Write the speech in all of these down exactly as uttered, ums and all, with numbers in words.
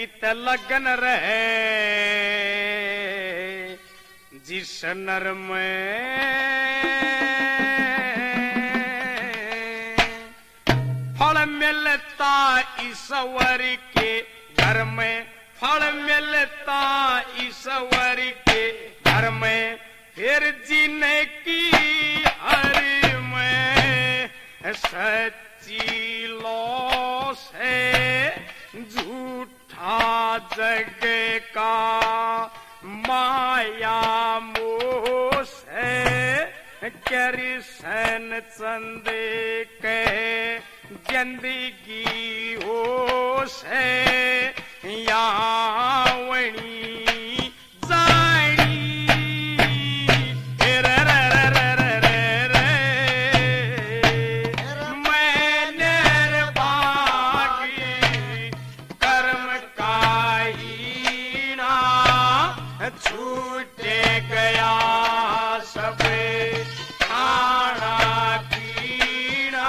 प्रीत लगन रहे जिस नर में फल मिलता ईश्वर के घर में, फल मिलता ईश्वर के घर में, फिर जीने की हर में सच्ची लो से झूठा जग का माया मोह से कृष्ण चंद के जिंदगी हो से यावणी छूटे गया सब खाना पीना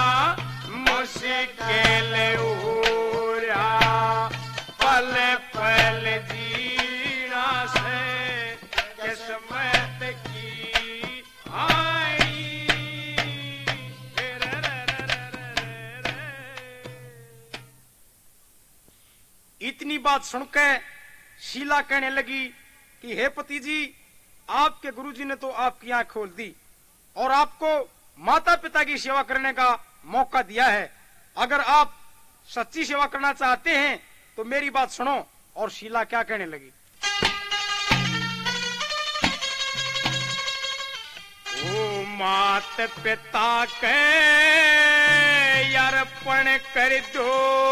मुश्किल हो रहा पल पल जीना से किस्मत की आई। इतनी बात सुनकर शीला कहने लगी कि हे पति जी, आपके गुरुजी ने तो आपकी आंख खोल दी और आपको माता पिता की सेवा करने का मौका दिया है। अगर आप सच्ची सेवा करना चाहते हैं तो मेरी बात सुनो। और शीला क्या कहने लगी, ओ मात पिता के अर्पण कर दो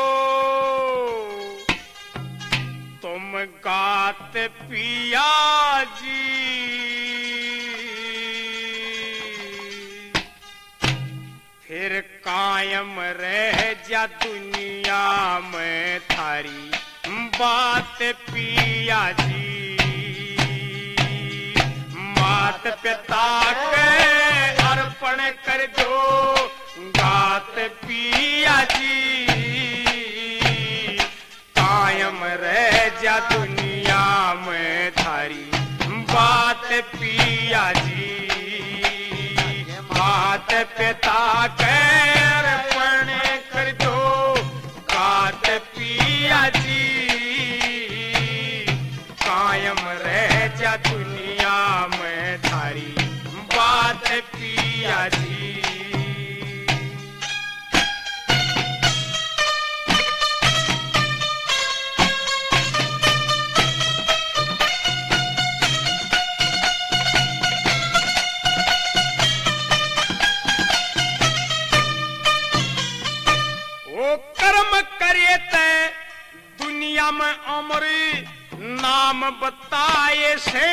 तुम गात पिया जी, फिर कायम रह जा दुनिया में थारी बात पिया जी। मात पिता के अर्पण कर दो गात पिया जी, कायम रह जा दुनिया में थारी बात पिया जी। मात पिता के अर्पण कर दो गात पिया जी, कायम रह जा दुनिया में थारी बात पिया जी। में अमर नाम बताए से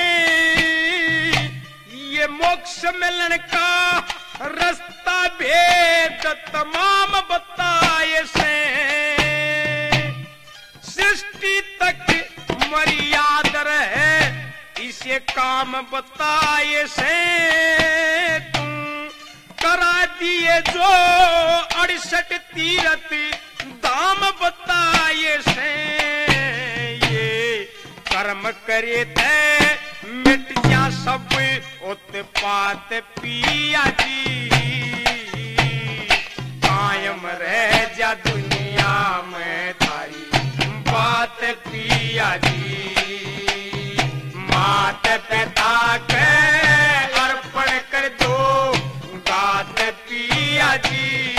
ये मोक्ष मिलन का रास्ता भेद तमाम बताए से, सृष्टि तक मर्यादा रहे इसे काम बताए से, तुम करा दिए जो अड़सठ तीरथ दाम बताए से, ये कर्म करे थे मिट जा सब उत्पात पिया जी, कायम रह जा दुनिया में थारी बात पिया जी। मात पिता के अर्पण कर दो गात पिया जी,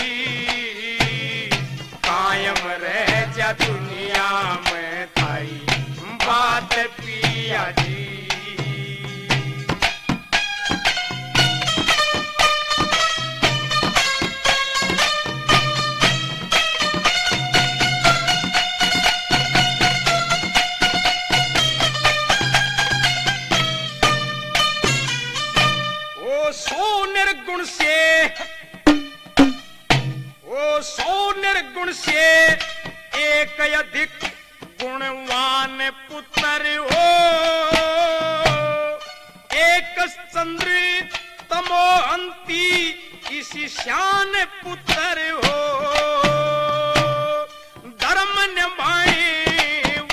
कायम रह जा दुनिया में थारी बात पिया जी। ओ सो निर्गुण से ओ सो निर्गुण से एक अधिक गुणवान पुत्र हो, एक चंद्र तमोहंती इसी शान पुत्र हो, धर्म निभाए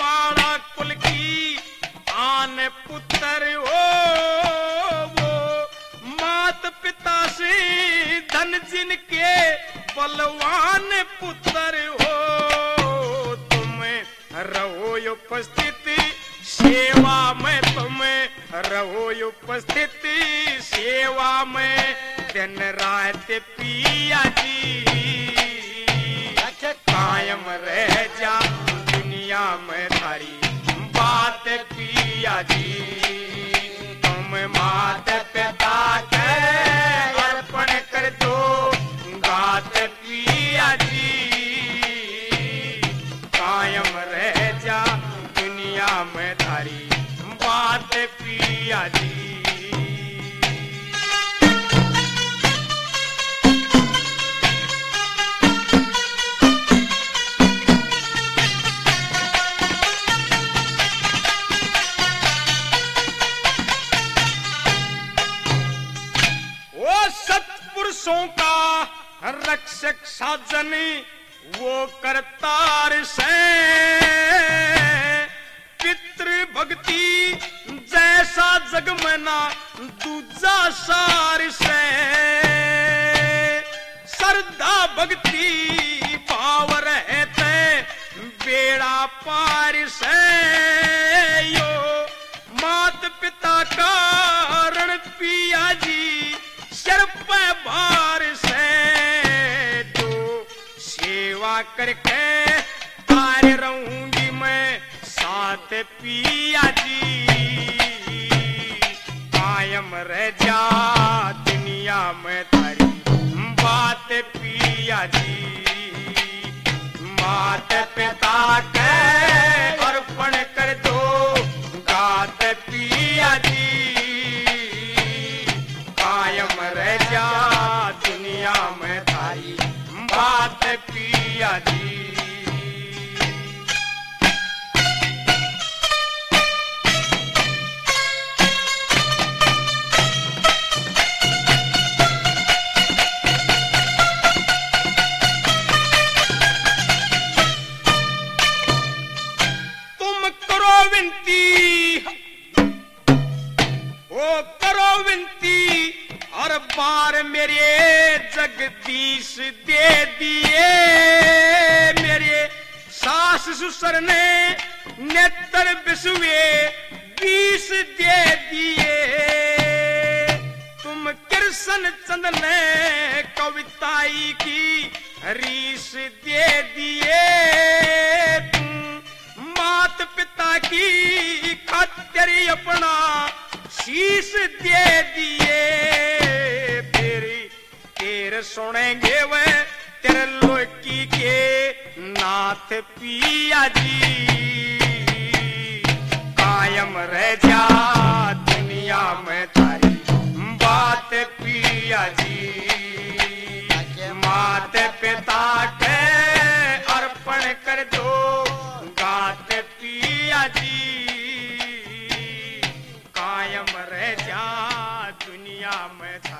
धन जिनके बलवान पुत्र हो, तुम रहो उपस्थित सेवा में, तुम रहो उपस्थित सेवा में दिन रात पिया जी, कायम रह जा दुनिया में थारी बात पिया जी, तुम मात पिता के अर्पण कर दो गात पिया जी, कायम रह जा दुनिया में थारी बात पिया जी। पुरुषों का रक्षक साजन वो करतार से, पितृ भक्ति जैसा जग में ना दूजा सार से, श्रद्धा भक्ति भाव रहते बेड़ा पार से, यो मात पिता का रण पिया जी सिर पे भार से, जो सेवा करके तार रहूंगी मैं साथ पिया जी, कायम रह जा दुनिया में तारी बात पिया जी, मात पिता के अर्पण कर दो गात पिया जी, कायम रह जा दुनिया में थारी बात पिया जी। तुम करो विनती, ओ करो विनती हर बार मेरे जगदीश दे दिए, मेरे सास ससुर ने नेत्र बिसुए बीस दे दिए, तुम कृष्ण चंद्र ने कविताई की रीस दे दिए, तुम मात पिता की खातिर अपना शीश दे दिए, तेरे सुनेंगे वे तेरे लोकी के नाथ पिया जी, कायम रह जा दुनिया में थारी बात पिया जी, मात पिता के अर्पण कर दो गात पिया जी, कायम रह जा दुनिया में।